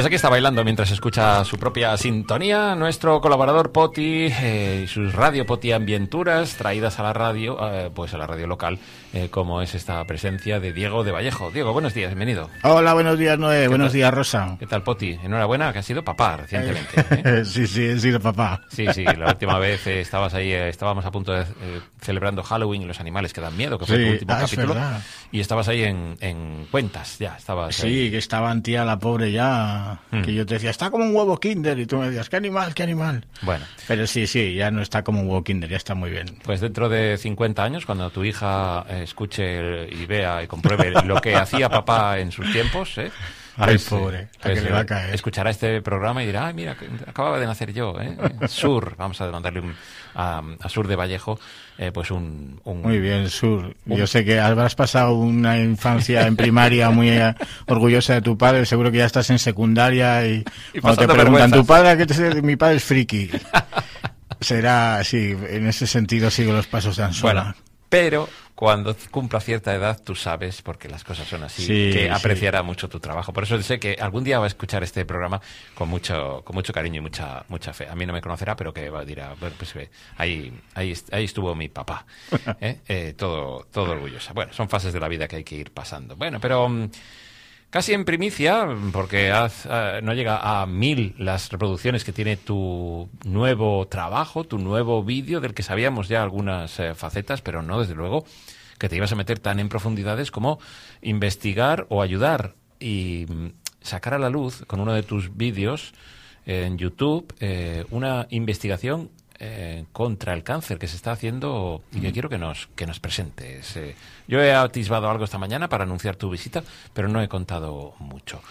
aquí está bailando mientras escucha su propia sintonía nuestro colaborador Poti y sus Radio Poti Ambienturas traídas a la radio, pues a la radio local, como es esta presencia de Diego de Vallejo. Diego, buenos días, bienvenido. Hola, buenos días, Noé, buenos días, Rosa. ¿Qué tal, Poti? Enhorabuena, que has sido papá recientemente. Sí, he sido papá. Sí, la última vez estabas ahí, estábamos a punto de celebrando Halloween y los animales que dan miedo, que fue tu último capítulo, y estabas ahí en Cuentas, ya estabas. Sí, ahí. Que estaba tía la pobre ya, que yo te decía, está como un huevo Kinder, y tú me decías, qué animal. Bueno. Pero sí, ya no está como un huevo Kinder, ya está muy bien. Pues dentro de 50 años, cuando tu hija escuche y vea y compruebe lo que hacía papá en sus tiempos, Ay, pobre, a que le va a caer. Escuchará este programa y dirá, ay, mira, acababa de nacer yo, Sur, vamos a mandarle a Sur de Vallejo, pues un... Muy bien, Sur. Yo sé que habrás pasado una infancia en primaria muy orgullosa de tu padre, seguro que ya estás en secundaria y cuando te preguntan, ¿tu padre qué te dice? Mi padre es friki. Será, sí, en ese sentido sigo los pasos de Ansola. Bueno, pero cuando cumpla cierta edad, tú sabes, porque las cosas son así, que apreciará mucho tu trabajo. Por eso sé que algún día va a escuchar este programa con mucho cariño y mucha fe. A mí no me conocerá, pero que dirá, bueno, pues ahí estuvo mi papá, todo orgullosa. Bueno, son fases de la vida que hay que ir pasando. Bueno, pero casi en primicia, porque no llega a 1000 las reproducciones que tiene tu nuevo trabajo, tu nuevo vídeo, del que sabíamos ya algunas facetas, pero no, desde luego, que te ibas a meter tan en profundidades como investigar o ayudar y sacar a la luz con uno de tus vídeos en YouTube una investigación contra el cáncer que se está haciendo y que quiero que nos presentes. Yo he atisbado algo esta mañana para anunciar tu visita, pero no he contado mucho.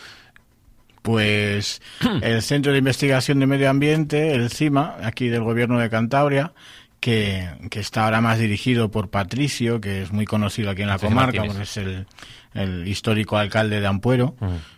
Pues el Centro de Investigación de Medio Ambiente, el CIMA, aquí del Gobierno de Cantabria, que está ahora más dirigido por Patricio, que es muy conocido aquí en la comarca, porque es el histórico alcalde de Ampuero,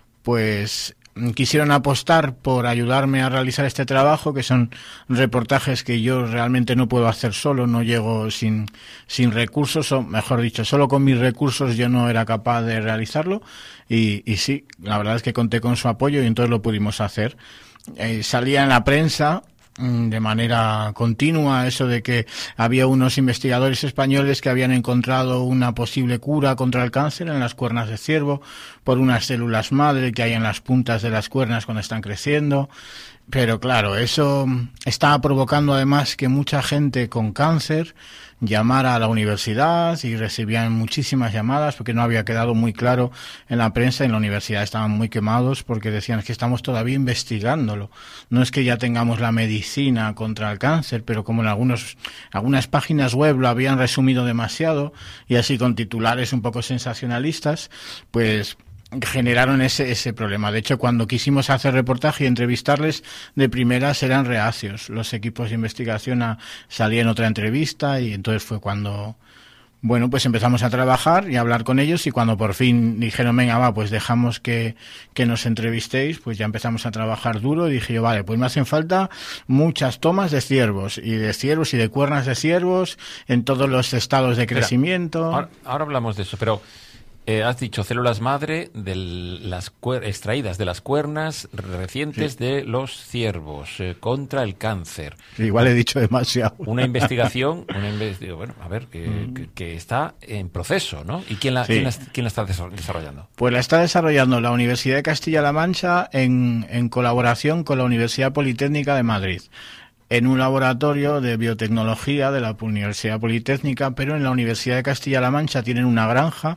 pues quisieron apostar por ayudarme a realizar este trabajo, que son reportajes que yo realmente no puedo hacer solo, no llego sin recursos, o mejor dicho, solo con mis recursos yo no era capaz de realizarlo, y sí, la verdad es que conté con su apoyo y entonces lo pudimos hacer. Salía en la prensa de manera continua eso de que había unos investigadores españoles que habían encontrado una posible cura contra el cáncer en las cuernas de ciervo por unas células madre que hay en las puntas de las cuernas cuando están creciendo. Pero claro, eso estaba provocando además que mucha gente con cáncer llamara a la universidad y recibían muchísimas llamadas porque no había quedado muy claro en la prensa. En la universidad estaban muy quemados porque decían que estamos todavía investigándolo. No es que ya tengamos la medicina contra el cáncer, pero como en algunas páginas web lo habían resumido demasiado y así con titulares un poco sensacionalistas, pues generaron ese problema. De hecho, cuando quisimos hacer reportaje y entrevistarles, de primeras eran reacios. Los equipos de investigación salían otra entrevista y entonces fue cuando, bueno, pues empezamos a trabajar y a hablar con ellos, y cuando por fin dijeron, venga, pues dejamos que nos entrevistéis, pues ya empezamos a trabajar duro y dije yo, vale, pues me hacen falta muchas tomas de ciervos y de cuernas de ciervos en todos los estados de crecimiento. Ahora hablamos de eso, pero has dicho células madre de extraídas de las cuernas recientes de los ciervos contra el cáncer. Igual he dicho demasiado. Una investigación, bueno, a ver, que está en proceso, ¿no? ¿Y quién la está desarrollando? Pues la está desarrollando la Universidad de Castilla-La Mancha en colaboración con la Universidad Politécnica de Madrid, en un laboratorio de biotecnología de la Universidad Politécnica, pero en la Universidad de Castilla-La Mancha tienen una granja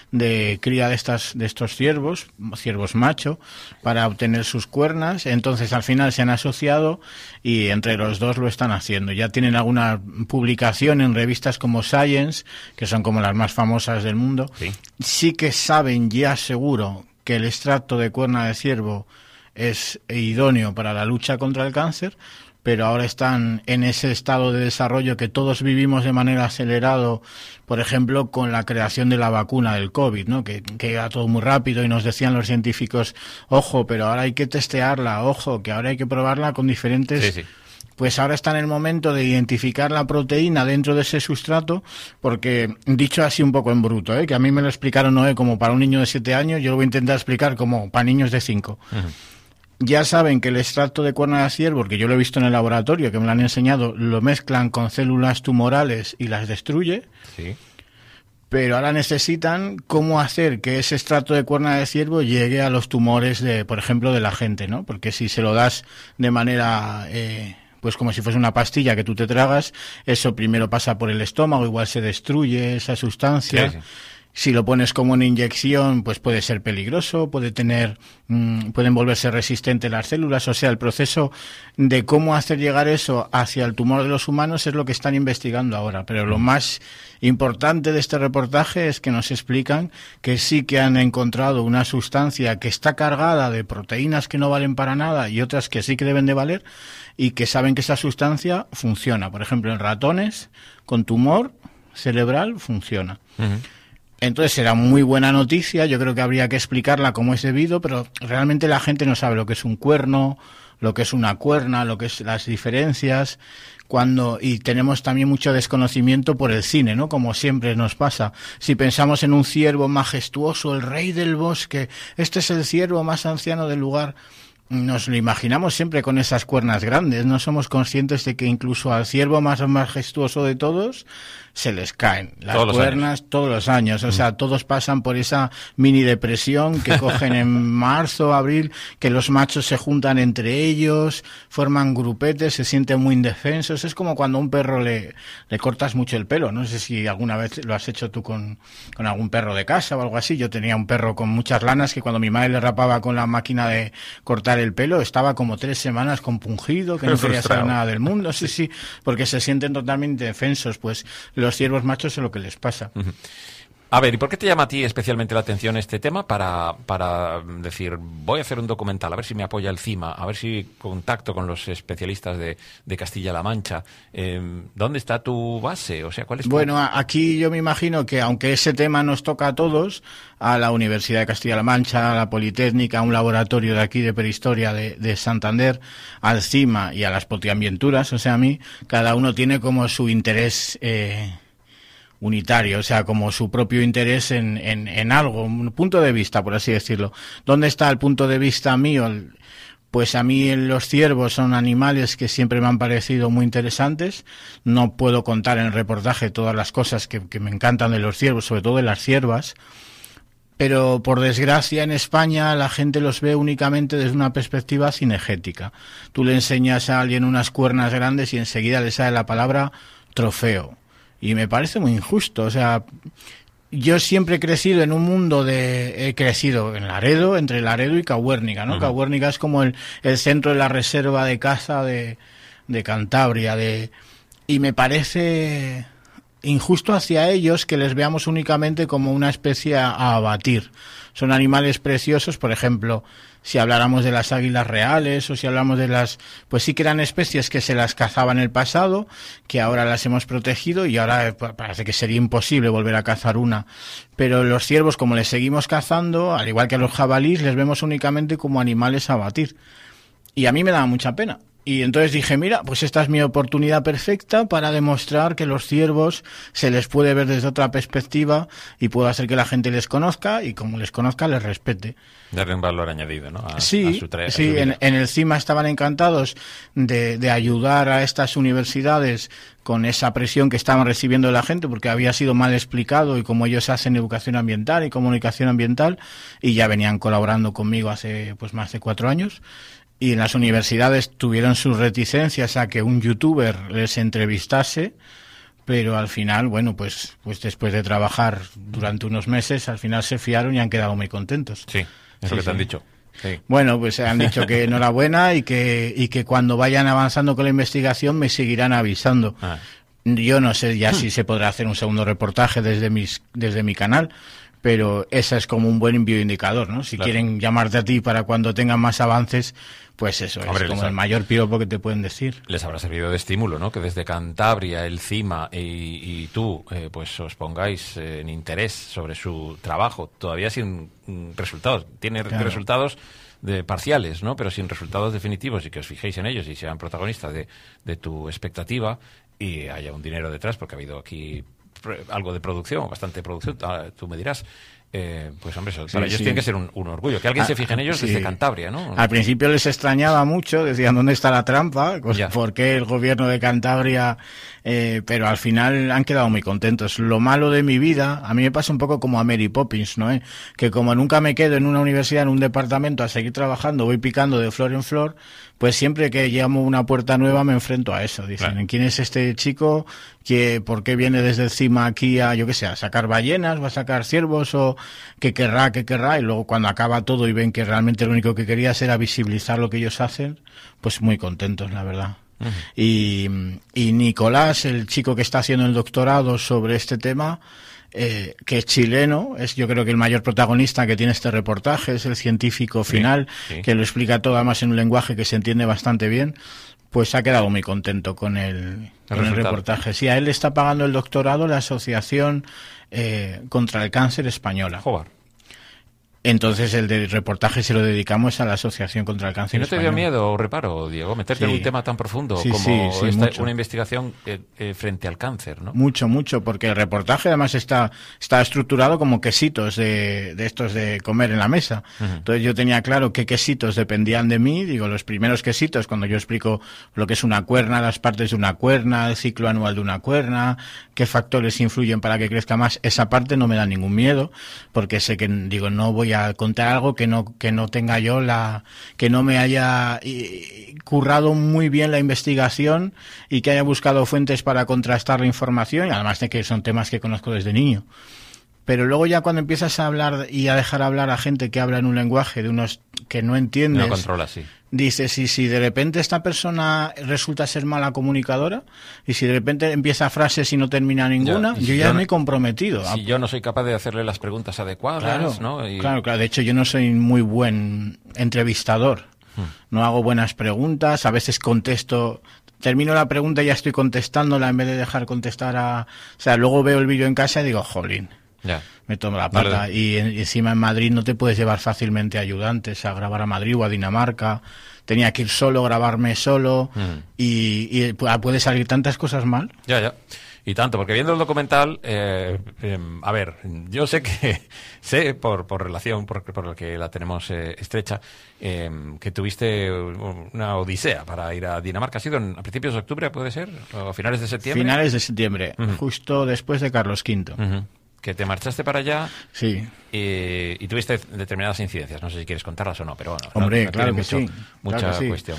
de cría de estos ciervos macho, para obtener sus cuernas. Entonces al final se han asociado y entre los dos lo están haciendo. Ya tienen alguna publicación en revistas como Science, que son como las más famosas del mundo. Sí que saben ya seguro que el extracto de cuerna de ciervo es idóneo para la lucha contra el cáncer, pero ahora están en ese estado de desarrollo que todos vivimos de manera acelerada, por ejemplo, con la creación de la vacuna del COVID, ¿no? Que iba todo muy rápido y nos decían los científicos, ojo, pero ahora hay que testearla, ojo, que ahora hay que probarla con diferentes... Sí. Pues ahora está en el momento de identificar la proteína dentro de ese sustrato, porque, dicho así un poco en bruto, que a mí me lo explicaron como para un niño de 7 años, yo lo voy a intentar explicar como para niños de 5. ya saben que el extracto de cuerna de ciervo, porque yo lo he visto en el laboratorio, que me lo han enseñado, lo mezclan con células tumorales y las destruye. Sí. Pero ahora necesitan cómo hacer que ese extracto de cuerna de ciervo llegue a los tumores, por ejemplo, de la gente, ¿no? Porque si se lo das de manera, pues como si fuese una pastilla que tú te tragas, eso primero pasa por el estómago, igual se destruye esa sustancia. Sí. Si lo pones como una inyección, pues puede ser peligroso, pueden volverse resistentes las células. O sea, el proceso de cómo hacer llegar eso hacia el tumor de los humanos es lo que están investigando ahora. Pero lo más importante de este reportaje es que nos explican que sí que han encontrado una sustancia que está cargada de proteínas que no valen para nada y otras que sí que deben de valer, y que saben que esa sustancia funciona. Por ejemplo, en ratones con tumor cerebral funciona. Uh-huh. Entonces será muy buena noticia, yo creo que habría que explicarla como es debido, pero realmente la gente no sabe lo que es un cuerno, lo que es una cuerna, lo que es las diferencias, y tenemos también mucho desconocimiento por el cine, ¿no? Como siempre nos pasa. Si pensamos en un ciervo majestuoso, el rey del bosque, este es el ciervo más anciano del lugar, nos lo imaginamos siempre con esas cuernas grandes, no somos conscientes de que incluso al ciervo más majestuoso de todos se les caen las cuernas todos los años, o sea, todos pasan por esa mini depresión que cogen en marzo, abril, que los machos se juntan entre ellos, forman grupetes, se sienten muy indefensos. Es como cuando a un perro le cortas mucho el pelo. No sé si alguna vez lo has hecho tú con algún perro de casa o algo así. Yo tenía un perro con muchas lanas que cuando mi madre le rapaba con la máquina de cortar el pelo estaba como 3 semanas compungido, que no quería saber nada del mundo. Sí, porque se sienten totalmente indefensos. Pues los ciervos machos es lo que les pasa. Uh-huh. A ver, ¿y por qué te llama a ti especialmente la atención este tema para decir, voy a hacer un documental, a ver si me apoya el CIMA, a ver si contacto con los especialistas de Castilla-La Mancha? ¿Dónde está tu base? O sea, ¿cuál es tu... Bueno, aquí yo me imagino que aunque ese tema nos toca a todos, a la Universidad de Castilla-La Mancha, a la Politécnica, a un laboratorio de aquí de prehistoria de Santander, al CIMA y a las potiambienturas, o sea, a mí, cada uno tiene como su interés unitario, o sea, como su propio interés en algo, un punto de vista, por así decirlo. ¿Dónde está el punto de vista mío? Pues a mí los ciervos son animales que siempre me han parecido muy interesantes. No puedo contar en el reportaje todas las cosas que me encantan de los ciervos, sobre todo de las ciervas, pero por desgracia en España la gente los ve únicamente desde una perspectiva cinegética. Tú le enseñas a alguien unas cuernas grandes y enseguida le sale la palabra trofeo. Y me parece muy injusto, o sea, yo siempre he crecido en un mundo he crecido en Laredo, entre Laredo y Cahuérniga, ¿no? Uh-huh. Cahuérniga es como el centro de la reserva de caza de Cantabria, y me parece injusto hacia ellos que les veamos únicamente como una especie a abatir. Son animales preciosos, por ejemplo, si habláramos de las águilas reales o si hablamos de pues sí que eran especies que se las cazaba en el pasado, que ahora las hemos protegido y ahora parece que sería imposible volver a cazar una. Pero los ciervos, como les seguimos cazando, al igual que a los jabalíes, les vemos únicamente como animales a abatir. Y a mí me daba mucha pena. Y entonces dije, mira, pues esta es mi oportunidad perfecta para demostrar que los ciervos se les puede ver desde otra perspectiva y puedo hacer que la gente les conozca y como les conozca les respete. Darle un valor añadido, ¿no? Sí, en el CIMA estaban encantados de ayudar a estas universidades con esa presión que estaban recibiendo de la gente porque había sido mal explicado y como ellos hacen educación ambiental y comunicación ambiental y ya venían colaborando conmigo hace pues más de 4 años. Y en las universidades tuvieron sus reticencias a que un youtuber les entrevistase, pero al final, bueno, pues después de trabajar durante unos meses, al final se fiaron y han quedado muy contentos. Sí, es lo que te han dicho. Sí. Bueno, pues han dicho que enhorabuena y que cuando vayan avanzando con la investigación me seguirán avisando. Ah. Yo no sé ya si se podrá hacer un segundo reportaje desde mi canal, pero ese es como un buen bioindicador, ¿no? Si quieren llamarte a ti para cuando tengan más avances, pues eso, es como el mayor piropo que te pueden decir. Les habrá servido de estímulo, ¿no? Que desde Cantabria, el CIMA y tú, pues os pongáis en interés sobre su trabajo, todavía sin resultados. Tiene resultados parciales, ¿no? Pero sin resultados definitivos y que os fijéis en ellos y sean protagonistas de tu expectativa y haya un dinero detrás, porque ha habido aquí algo de producción, bastante producción, tú me dirás. pues hombre, eso para ellos tiene que ser un orgullo. Que alguien se fije en ellos desde Cantabria, ¿no? Al principio les extrañaba mucho, decían, ¿dónde está la trampa? Pues, ¿por qué el gobierno de Cantabria? Pero al final han quedado muy contentos. Lo malo de mi vida, a mí me pasa un poco como a Mary Poppins, ¿no? Que como nunca me quedo en una universidad, en un departamento a seguir trabajando, voy picando de flor en flor, pues siempre que llamo una puerta nueva me enfrento a eso. Dicen, ¿quién es este chico? ¿Por qué viene desde encima aquí a, yo qué sé, a sacar ballenas, va a sacar ciervos o qué querrá? Y luego cuando acaba todo y ven que realmente lo único que querías era visibilizar lo que ellos hacen, pues muy contentos, la verdad. Uh-huh. Y Nicolás, el chico que está haciendo el doctorado sobre este tema, que es chileno, es yo creo que el mayor protagonista que tiene este reportaje, es el científico final, que lo explica todo además en un lenguaje que se entiende bastante bien, pues ha quedado muy contento con el reportaje. Sí, a él le está pagando el doctorado la Asociación contra el Cáncer Española. Joder. Entonces el del reportaje se lo dedicamos a la Asociación contra el Cáncer Española. ¿Y no te dio miedo o reparo, Diego, meterte en un tema tan profundo como una investigación frente al cáncer, ¿no? Mucho, porque el reportaje además está estructurado como quesitos de estos de comer en la mesa. Uh-huh. Entonces yo tenía claro qué quesitos dependían de mí. Digo, los primeros quesitos, cuando yo explico lo que es una cuerna, las partes de una cuerna, el ciclo anual de una cuerna, qué factores influyen para que crezca más, esa parte no me da ningún miedo, porque sé que, digo, no voy a contar algo que no tenga yo que no me haya currado muy bien la investigación y que haya buscado fuentes para contrastar la información, y además de que son temas que conozco desde niño. Pero luego ya cuando empiezas a hablar y a dejar hablar a gente que habla en un lenguaje de unos que no entiendes, no controla, sí. Dices, y si de repente esta persona resulta ser mala comunicadora, y si de repente empieza frases y no termina ninguna, yo ya me he comprometido. Si yo no soy capaz de hacerle las preguntas adecuadas, claro, ¿no? Claro. De hecho, yo no soy muy buen entrevistador. No hago buenas preguntas, a veces contesto... Termino la pregunta y ya estoy contestándola en vez de dejar contestar a... O sea, luego veo el vídeo en casa y digo, jolín. Ya. Me tomo la pata. Vale. Y encima en Madrid no te puedes llevar fácilmente ayudantes a grabar a Madrid o a Dinamarca. Tenía que ir solo, grabarme solo y puede salir tantas cosas mal. Ya. Y tanto, porque viendo el documental, a ver, yo sé por relación, por la que la tenemos estrecha, que tuviste una odisea para ir a Dinamarca. ¿Ha sido a principios de octubre, puede ser? ¿O a finales de septiembre? Finales de septiembre, justo después de Carlos V. Que te marchaste para allá. Sí. Y tuviste determinadas incidencias. No sé si quieres contarlas o no, pero bueno. Hombre, no claro que sí. Mucha cuestión.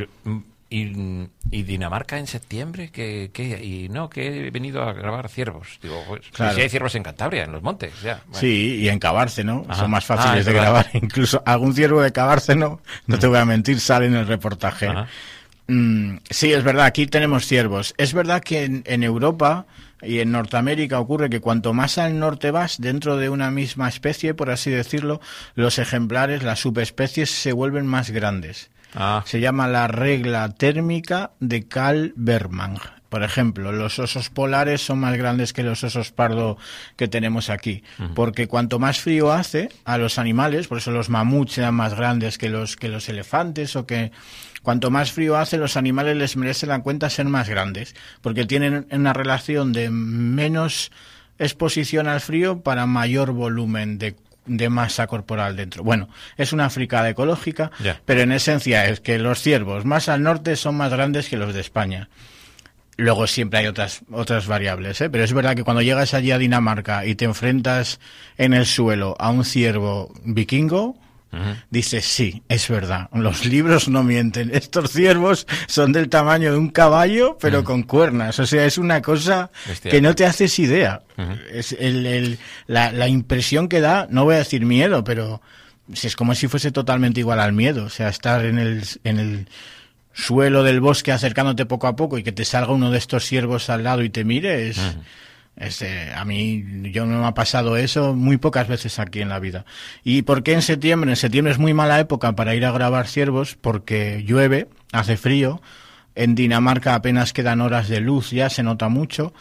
Y Dinamarca en septiembre, que he venido a grabar ciervos. Digo, pues, claro. Si hay ciervos en Cantabria, en los montes, ya. Bueno. Sí, y en Cabárceno, son más fáciles de grabar. Incluso algún ciervo de Cabárceno, no te voy a mentir, sale en el reportaje. Sí, es verdad, aquí tenemos ciervos. Es verdad que en Europa y en Norteamérica ocurre que cuanto más al norte vas, dentro de una misma especie, por así decirlo, los ejemplares, las subespecies, se vuelven más grandes. Se llama la regla térmica de Carl Bergman. Por ejemplo, los osos polares son más grandes que los osos pardo que tenemos aquí, porque cuanto más frío hace a los animales, por eso los mamuts eran más grandes que los elefantes, o que cuanto más frío hace, los animales les merece la cuenta ser más grandes, porque tienen una relación de menos exposición al frío para mayor volumen de masa corporal dentro. Bueno, es una fricada ecológica, pero en esencia es que los ciervos más al norte son más grandes que los de España. Luego siempre hay otras variables, pero es verdad que cuando llegas allí a Dinamarca y te enfrentas en el suelo a un ciervo vikingo, dices, sí, es verdad, los libros no mienten, estos ciervos son del tamaño de un caballo, pero con cuernas, o sea, es una cosa que no te haces idea. Es la impresión que da, no voy a decir miedo, pero es como si fuese totalmente igual al miedo, o sea, estar en el suelo del bosque acercándote poco a poco y que te salga uno de estos ciervos al lado y te mire, a mí no me ha pasado eso muy pocas veces aquí en la vida. ¿Y por qué en septiembre? En septiembre es muy mala época para ir a grabar ciervos porque llueve, hace frío, en Dinamarca apenas quedan horas de luz, ya se nota mucho,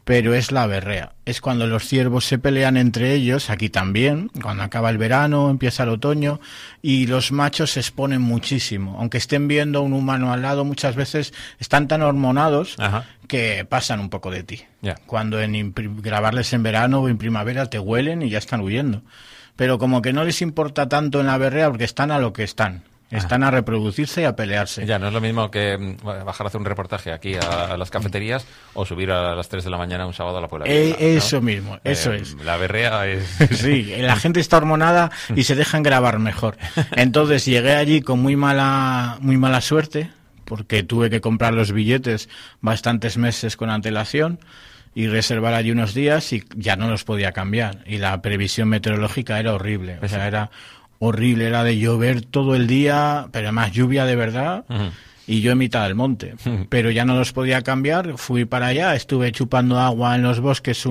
pero es la berrea. Es cuando los ciervos se pelean entre ellos, aquí también, cuando acaba el verano, empieza el otoño, y los machos se exponen muchísimo. Aunque estén viendo a un humano al lado, muchas veces están tan hormonados que pasan un poco de ti. Cuando grabarles en verano o en primavera te huelen y ya están huyendo. Pero como que no les importa tanto en la berrea porque están a lo que están. Están a reproducirse y a pelearse. Ya, no es lo mismo que bajar a hacer un reportaje aquí a las cafeterías o subir a las 3 de la mañana un sábado a la Puebla Vieja, ¿no? Eso mismo, eso es. La berrea es... Sí, la gente está hormonada y se dejan grabar mejor. Entonces llegué allí con muy mala suerte, porque tuve que comprar los billetes bastantes meses con antelación y reservar allí unos días y ya no los podía cambiar. Y la previsión meteorológica era horrible, o sea, era horrible, era de llover todo el día, pero además lluvia de verdad, y yo en mitad del monte. Pero ya no los podía cambiar, fui para allá, estuve chupando agua en los bosques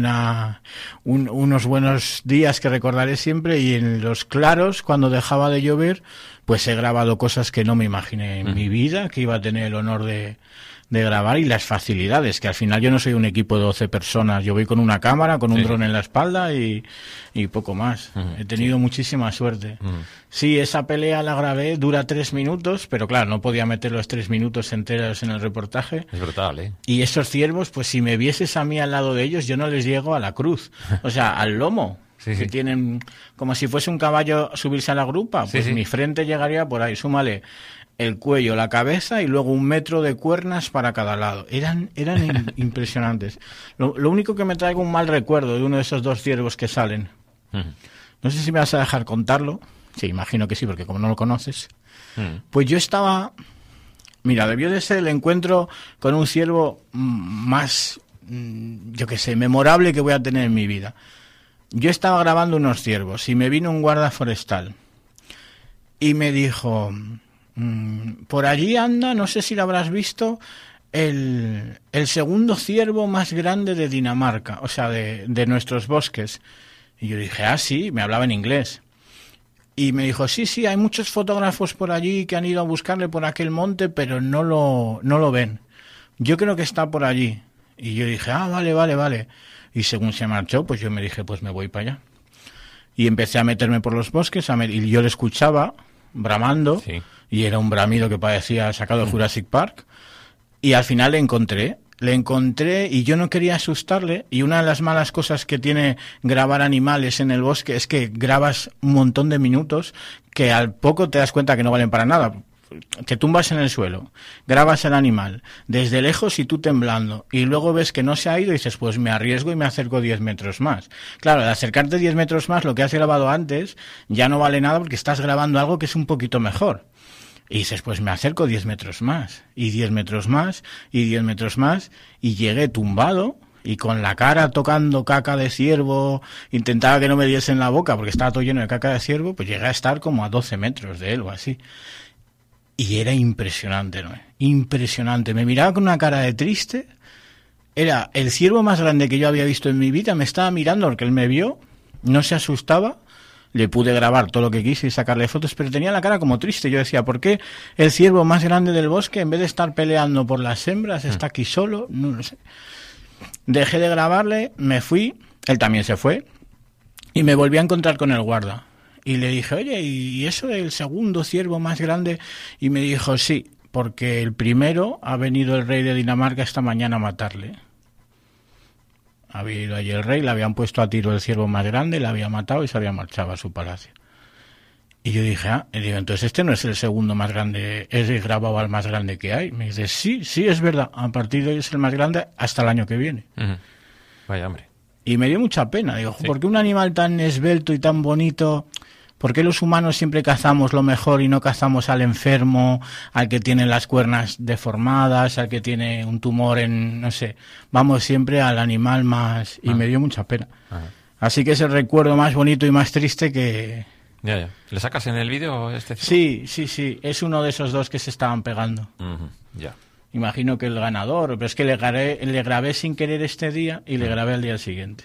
unos buenos días que recordaré siempre, y en los claros, cuando dejaba de llover, pues he grabado cosas que no me imaginé en mi vida, que iba a tener el honor de grabar, y las facilidades, que al final yo no soy un equipo de 12 personas, yo voy con una cámara, con un dron en la espalda y poco más. He tenido muchísima suerte. Sí, esa pelea la grabé, dura 3 minutos, pero claro, no podía meter los 3 minutos enteros en el reportaje. Es brutal, ¿eh? Y esos ciervos, pues si me vieses a mí al lado de ellos, yo no les llego a la cruz, o sea, al lomo. Que tienen como si fuese un caballo subirse a la grupa, pues mi frente llegaría por ahí, súmale el cuello, la cabeza y luego 1 metro de cuernas para cada lado. Eran impresionantes. Lo único que me traigo un mal recuerdo de uno de esos 2 ciervos que salen. No sé si me vas a dejar contarlo. Sí, imagino que sí, porque como no lo conoces. Pues yo estaba... Mira, debió de ser el encuentro con un ciervo más, yo qué sé, memorable que voy a tener en mi vida. Yo estaba grabando unos ciervos y me vino un guarda forestal y me dijo... por allí anda, no sé si lo habrás visto, el segundo ciervo más grande de Dinamarca, o sea, de nuestros bosques. Y yo dije, sí, me hablaba en inglés. Y me dijo, sí, hay muchos fotógrafos por allí que han ido a buscarle por aquel monte, pero no lo ven. Yo creo que está por allí. Y yo dije, vale. Y según se marchó, pues yo me dije, pues me voy para allá. Y empecé a meterme por los bosques, y yo le escuchaba bramando. Sí. Y era un bramido que parecía sacado de Jurassic Park, y al final le encontré y yo no quería asustarle, y una de las malas cosas que tiene grabar animales en el bosque es que grabas un montón de minutos que al poco te das cuenta que no valen para nada. Te tumbas en el suelo, grabas al animal desde lejos y tú temblando, y luego ves que no se ha ido y dices, pues me arriesgo y me acerco 10 metros más. Claro, al acercarte 10 metros más, lo que has grabado antes ya no vale nada porque estás grabando algo que es un poquito mejor. Y dices, pues me acerco 10 metros más, y 10 metros más, y 10 metros más, y llegué tumbado y con la cara tocando caca de ciervo, intentaba que no me diese en la boca porque estaba todo lleno de caca de ciervo, pues llegué a estar como a 12 metros de él o así. Y era impresionante, ¿no? Impresionante. Me miraba con una cara de triste. Era el ciervo más grande que yo había visto en mi vida, me estaba mirando porque él me vio, no se asustaba. Le pude grabar todo lo que quise y sacarle fotos, pero tenía la cara como triste. Yo decía, ¿por qué el ciervo más grande del bosque, en vez de estar peleando por las hembras, está aquí solo? No lo sé. Dejé de grabarle, me fui, él también se fue, y me volví a encontrar con el guarda. Y le dije, oye, ¿y eso del segundo ciervo más grande? Y me dijo, sí, porque el primero ha venido el rey de Dinamarca esta mañana a matarle. Había ido allí el rey, le habían puesto a tiro el ciervo más grande, le había matado y se había marchado a su palacio. Y yo dije, y digo, entonces este no es el segundo más grande, es grabado al más grande que hay. Me dice, sí, es verdad, a partir de hoy es el más grande hasta el año que viene. Vaya hombre. Y me dio mucha pena, digo, sí. ¿Por qué un animal tan esbelto y tan bonito, por qué los humanos siempre cazamos lo mejor y no cazamos al enfermo, al que tiene las cuernas deformadas, al que tiene un tumor en, no sé, vamos siempre al animal más... Y me dio mucha pena. Así que es el recuerdo más bonito y más triste que... Ya. ¿Le sacas en el vídeo este ciervo? Sí, es uno de esos 2 que se estaban pegando. Ya. Imagino que el ganador, pero es que le grabé sin querer este día y le grabé al día siguiente.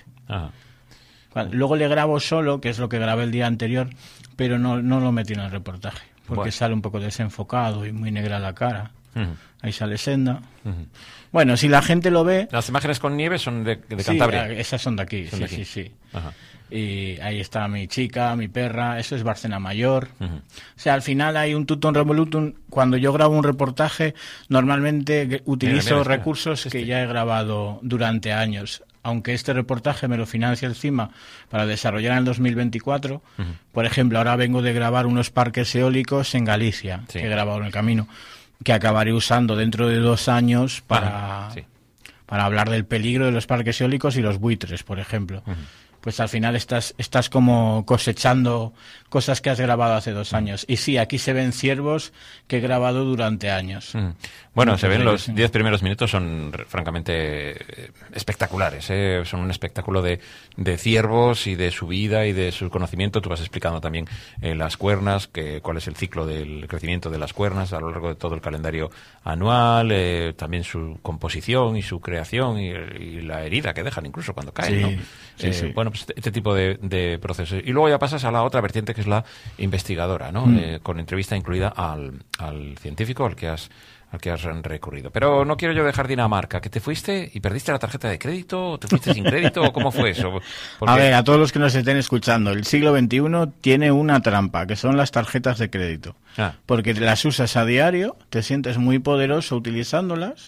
Luego le grabo solo, que es lo que grabé el día anterior, pero no lo metí en el reportaje, porque sale un poco desenfocado y muy negra la cara. Ahí sale Senda. Bueno, si la gente lo ve... Las imágenes con nieve son de sí, Cantabria. Esas son de aquí, son de aquí. sí. Ajá. Y ahí está mi chica, mi perra, eso es Bárcena Mayor. O sea, al final hay un tutum revolutum. Cuando yo grabo un reportaje, normalmente utilizo recursos que ya he grabado durante años. Aunque este reportaje me lo financia el CIMA para desarrollar en el 2024. Por ejemplo, ahora vengo de grabar unos parques eólicos en Galicia, que he grabado en el camino, que acabaré usando dentro de 2 años para hablar del peligro de los parques eólicos y los buitres, por ejemplo. Pues al final estás como cosechando cosas que has grabado hace 2 años. Y sí, aquí se ven ciervos que he grabado durante años. Bueno, se ven los 10 primeros minutos, son francamente espectaculares, ¿eh? Son un espectáculo de ciervos y de su vida y de su conocimiento. Tú vas explicando también las cuernas, cuál es el ciclo del crecimiento de las cuernas a lo largo de todo el calendario anual, también su composición y su creación y la herida que dejan incluso cuando caen, ¿no? Sí. Bueno, pues este tipo de procesos. Y luego ya pasas a la otra vertiente, que es la investigadora, ¿no? Con entrevista incluida al científico al que has recurrido. Pero no quiero yo dejar Dinamarca. ¿Que te fuiste y perdiste la tarjeta de crédito? ¿O te fuiste sin crédito? ¿O cómo fue eso? Porque... A ver, a todos los que nos estén escuchando, el siglo XXI tiene una trampa, que son las tarjetas de crédito. Porque las usas a diario, te sientes muy poderoso utilizándolas,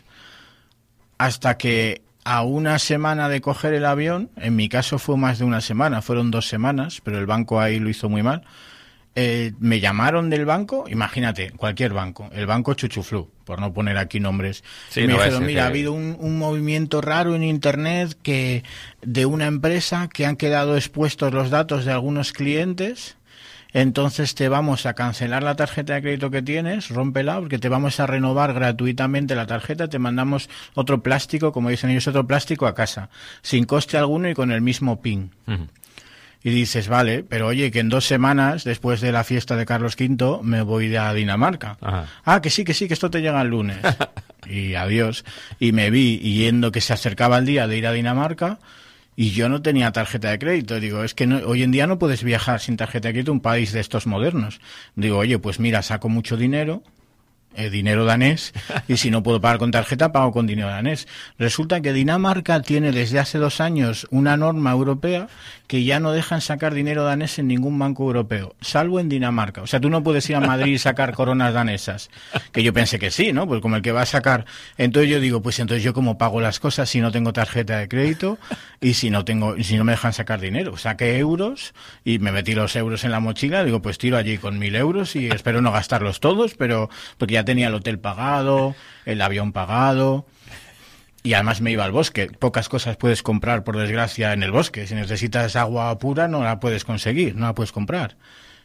hasta que a una semana de coger el avión, en mi caso fue más de una semana, fueron 2 semanas, pero el banco ahí lo hizo muy mal. Me llamaron del banco, imagínate, cualquier banco, el banco Chuchuflú, por no poner aquí nombres. Sí, me dijeron, mira, ha habido un movimiento raro en Internet de una empresa que han quedado expuestos los datos de algunos clientes, entonces te vamos a cancelar la tarjeta de crédito que tienes, rómpela, porque te vamos a renovar gratuitamente la tarjeta, te mandamos otro plástico, como dicen ellos, otro plástico a casa, sin coste alguno y con el mismo PIN. Y dices, vale, pero oye, que en 2 semanas, después de la fiesta de Carlos V, me voy a Dinamarca. Que sí, que esto te llega el lunes. Y adiós. Y me vi yendo que se acercaba el día de ir a Dinamarca y yo no tenía tarjeta de crédito. Digo, es que hoy en día no puedes viajar sin tarjeta de crédito a un país de estos modernos. Digo, oye, pues mira, saco mucho dinero danés, y si no puedo pagar con tarjeta, pago con dinero danés. Resulta que Dinamarca tiene desde hace 2 años una norma europea que ya no dejan sacar dinero danés en ningún banco europeo, salvo en Dinamarca. O sea, tú no puedes ir a Madrid y sacar coronas danesas, que yo pensé que sí, ¿no? Pues como el que va a sacar. Entonces yo digo, pues entonces yo cómo pago las cosas si no tengo tarjeta de crédito y si no me dejan sacar dinero. Saqué euros y me metí los euros en la mochila, digo, pues tiro allí con 1.000 euros y espero no gastarlos todos, pero porque ya tenía el hotel pagado, el avión pagado, y además me iba al bosque. Pocas cosas puedes comprar, por desgracia, en el bosque. Si necesitas agua pura no la puedes conseguir, no la puedes comprar.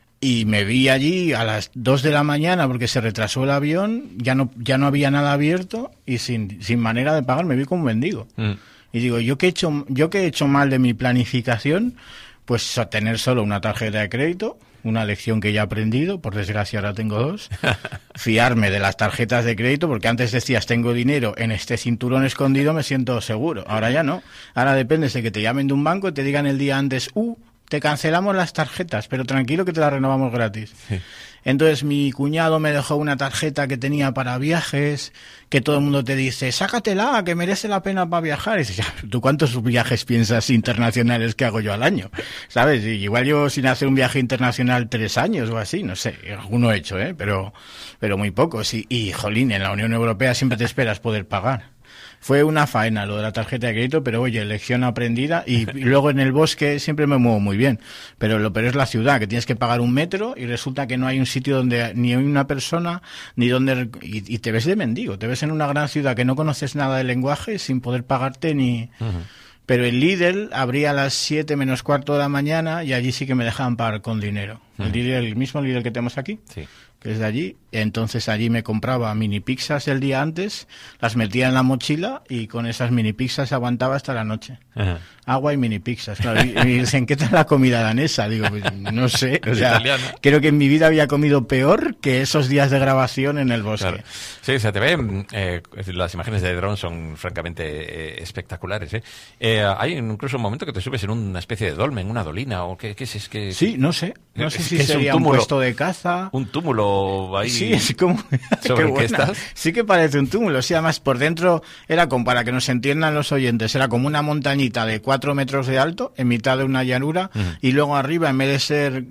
Y me vi allí a las 2 de la mañana porque se retrasó el avión, ya no había nada abierto y sin manera de pagar me vi como un mendigo. Y digo, ¿yo qué he hecho mal de mi planificación? Pues tener solo una tarjeta de crédito, una lección que ya he aprendido, por desgracia ahora tengo 2, fiarme de las tarjetas de crédito, porque antes decías, tengo dinero en este cinturón escondido, me siento seguro. Ahora ya no. Ahora depende de que te llamen de un banco y te digan el día antes, te cancelamos las tarjetas, pero tranquilo que te las renovamos gratis. Sí. Entonces mi cuñado me dejó una tarjeta que tenía para viajes, que todo el mundo te dice, sácatela, que merece la pena para viajar. Y dices, ¿tú cuántos viajes piensas internacionales que hago yo al año? ¿Sabes? Y igual yo sin hacer un viaje internacional 3 años o así, no sé, alguno he hecho, pero muy pocos. Y jolín, en la Unión Europea siempre te esperas poder pagar. Fue una faena lo de la tarjeta de crédito, pero oye, lección aprendida. Y luego en el bosque siempre me muevo muy bien. Pero lo peor es la ciudad, que tienes que pagar 1 metro y resulta que no hay un sitio donde ni hay una persona, ni donde... Y te ves de mendigo, te ves en una gran ciudad que no conoces nada del lenguaje sin poder pagarte ni... Pero el Lidl abría a las 7 menos cuarto de la mañana y allí sí que me dejaban pagar con dinero. El mismo Lidl que tenemos aquí. Sí. Que es de allí, entonces allí me compraba mini pizzas el día antes, las metía en la mochila y con esas mini pizzas aguantaba hasta la noche. Agua y mini pizzas, claro. Y me dicen, ¿qué tal la comida danesa? Digo, pues no sé, o sea, creo que en mi vida había comido peor que esos días de grabación en el bosque. Claro. Sí, se te ven, las imágenes de dron son francamente espectaculares. Hay incluso un momento que te subes en una especie de dolmen, una dolina, o qué es que... Sí, no sé si sería un puesto de caza. Un túmulo túmulo ahí. Sí, es como... ¿Sobre qué estás? Sí que parece un túmulo. Sí, además por dentro era como, para que nos entiendan los oyentes, era como una montañita de 4 metros de alto en mitad de una llanura y luego arriba, en vez de ser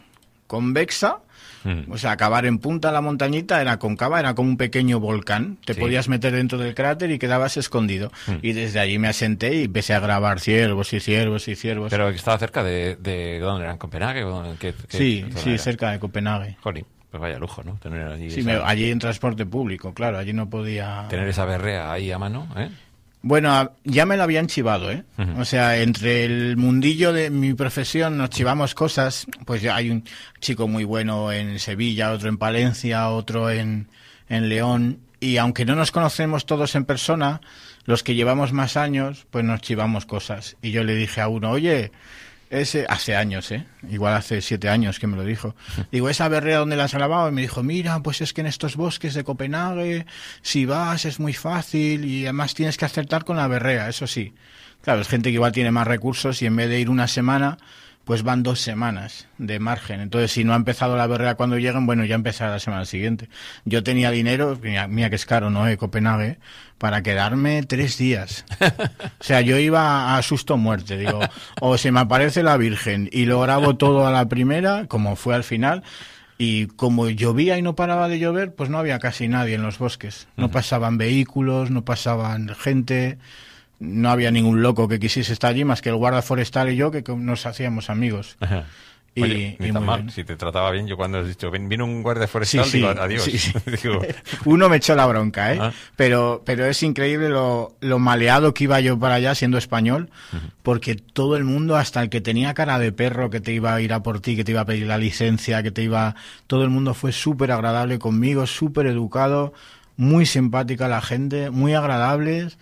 convexa, o sea, acabar en punta la montañita, era cóncava, era como un pequeño volcán. Te podías meter dentro del cráter y quedabas escondido. Y desde allí me asenté y empecé a grabar ciervos y ciervos y ciervos. Pero estaba cerca de ¿dónde era? ¿En Copenhague? Sí, cerca de Copenhague. Jolín, pues vaya lujo, ¿no? Tener allí allí en transporte público, claro, allí no podía... Tener esa berrea ahí a mano, ¿eh? Bueno, ya me lo habían chivado, ¿eh? O sea, entre el mundillo de mi profesión nos chivamos cosas. Pues ya hay un chico muy bueno en Sevilla, otro en Palencia, otro en León. Y aunque no nos conocemos todos en persona, los que llevamos más años, pues nos chivamos cosas. Y yo le dije a uno, oye... hace años, igual hace 7 años que me lo dijo. Digo, ¿esa berrea dónde la has grabado? Y me dijo, mira, pues es que en estos bosques de Copenhague, si vas es muy fácil y además tienes que acertar con la berrea, eso sí. Claro, es gente que igual tiene más recursos y en vez de ir una semana, pues van 2 semanas de margen. Entonces, si no ha empezado la berrea cuando lleguen, bueno, ya empezará la semana siguiente. Yo tenía dinero, mira que es caro, ¿no? Copenhague, para quedarme 3 días. O sea, yo iba a susto muerte, digo, o se me aparece la Virgen y lo grabo todo a la primera, como fue al final, y como llovía y no paraba de llover, pues no había casi nadie en los bosques. No pasaban vehículos, no pasaban gente... No había ningún loco que quisiese estar allí más que el guarda forestal y yo, que nos hacíamos amigos. Ajá. Oye, ni tan mal, si te trataba bien. Yo cuando has dicho, vino un guardia forestal, digo, adiós. Sí. Digo... Uno me echó la bronca, ¿eh? Pero es increíble lo maleado que iba yo para allá siendo español, porque todo el mundo, hasta el que tenía cara de perro, que te iba a ir a por ti, que te iba a pedir la licencia, todo el mundo fue súper agradable conmigo, súper educado, muy simpática la gente, muy agradables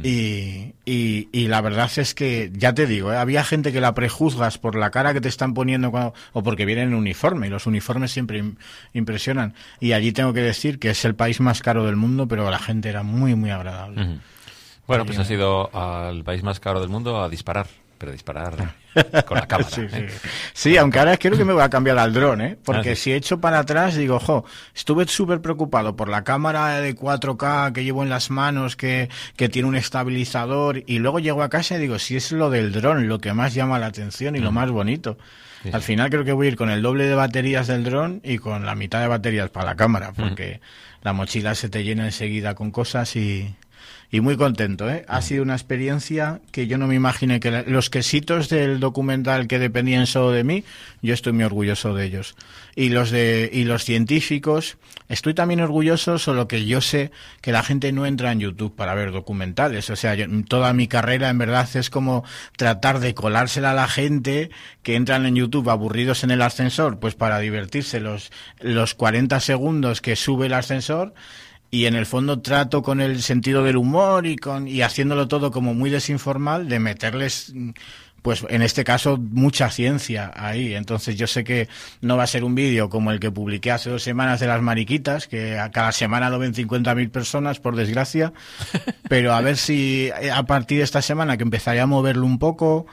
y la verdad es que, ya te digo, había gente que la prejuzgas por la cara que te están poniendo o porque vienen en uniforme, y los uniformes siempre impresionan. Y allí tengo que decir que es el país más caro del mundo, pero la gente era muy, muy agradable. Bueno, pues has ido al país más caro del mundo a disparar. Pero disparar con la cámara. Sí, aunque ahora creo que me voy a cambiar al dron, porque si echo para atrás, digo, estuve súper preocupado por la cámara de 4K que llevo en las manos, que tiene un estabilizador, y luego llego a casa y digo, si es lo del dron lo que más llama la atención y lo más bonito. Sí. Al final creo que voy a ir con el doble de baterías del dron y con la mitad de baterías para la cámara, porque la mochila se te llena enseguida con cosas y muy contento, Ha sido una experiencia que yo no me imaginé que los quesitos del documental que dependían solo de mí, yo estoy muy orgulloso de ellos. Y los científicos, estoy también orgulloso, solo que yo sé que la gente no entra en YouTube para ver documentales. O sea, toda mi carrera en verdad es como tratar de colársela a la gente que entran en YouTube aburridos en el ascensor, pues para divertirse los 40 segundos que sube el ascensor. Y en el fondo trato con el sentido del humor y haciéndolo todo como muy desinformal, de meterles, pues en este caso, mucha ciencia ahí. Entonces yo sé que no va a ser un vídeo como el que publiqué hace 2 semanas de las mariquitas, que a cada semana lo ven 50.000 personas, por desgracia. Pero a ver si a partir de esta semana, que empezaré a moverlo un poco,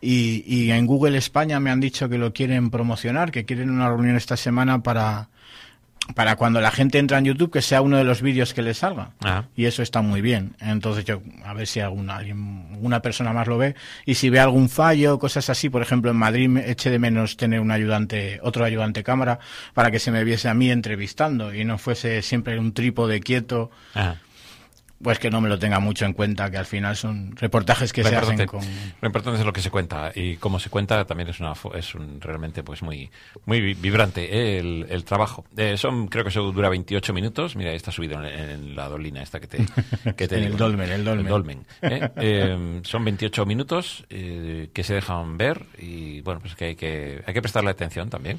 y en Google España me han dicho que lo quieren promocionar, que quieren una reunión esta semana para cuando la gente entra en YouTube, que sea uno de los vídeos que les salga. Y eso está muy bien. Entonces yo, a ver si alguna persona más lo ve. Y si ve algún fallo, cosas así, por ejemplo, en Madrid me eché de menos tener otro ayudante cámara, para que se me viese a mí entrevistando y no fuese siempre un trípode quieto. Pues que no me lo tenga mucho en cuenta, que al final son reportajes que se hacen con... Lo importante es lo que se cuenta, y cómo se cuenta también es realmente pues muy vibrante el trabajo. Creo que eso dura 28 minutos. Mira, está subido en la dolina esta que te digo. El dolmen. Son 28 minutos que se dejan ver, y bueno, pues que hay que prestarle atención también.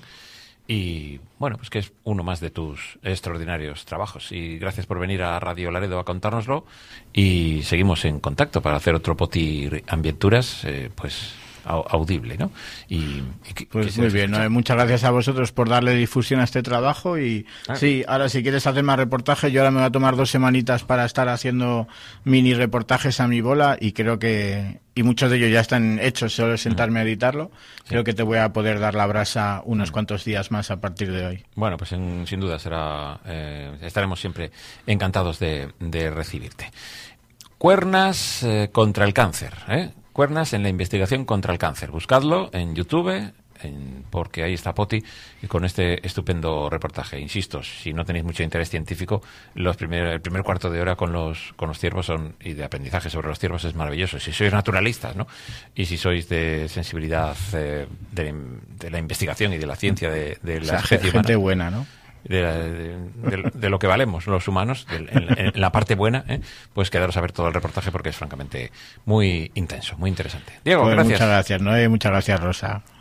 Y bueno, pues que es uno más de tus extraordinarios trabajos. Y gracias por venir a Radio Laredo a contárnoslo. Y seguimos en contacto para hacer otro Poti Ambienturas, pues audible, ¿no? Pues muy bien, ¿no? Muchas gracias a vosotros por darle difusión a este trabajo y sí, ahora si quieres hacer más reportajes, yo ahora me voy a tomar 2 semanitas para estar haciendo mini reportajes a mi bola y creo que, y muchos de ellos ya están hechos, solo es sentarme a editarlo, creo que te voy a poder dar la brasa unos cuantos días más a partir de hoy. Bueno, pues sin duda estaremos siempre encantados de recibirte. Cuernas contra el cáncer, Cuernas en la investigación contra el cáncer. Buscadlo en YouTube, porque ahí está Poti con este estupendo reportaje. Insisto, si no tenéis mucho interés científico, el primer cuarto de hora con los ciervos y de aprendizaje sobre los ciervos es maravilloso. Si sois naturalistas, ¿no? Y si sois de sensibilidad de la investigación y de la ciencia de la especie gente humana, buena, ¿no? De lo que valemos los humanos, en la parte buena, pues quedaros a ver todo el reportaje porque es francamente muy intenso, muy interesante. Diego, pues gracias. Muchas gracias, Noé, muchas gracias, Rosa.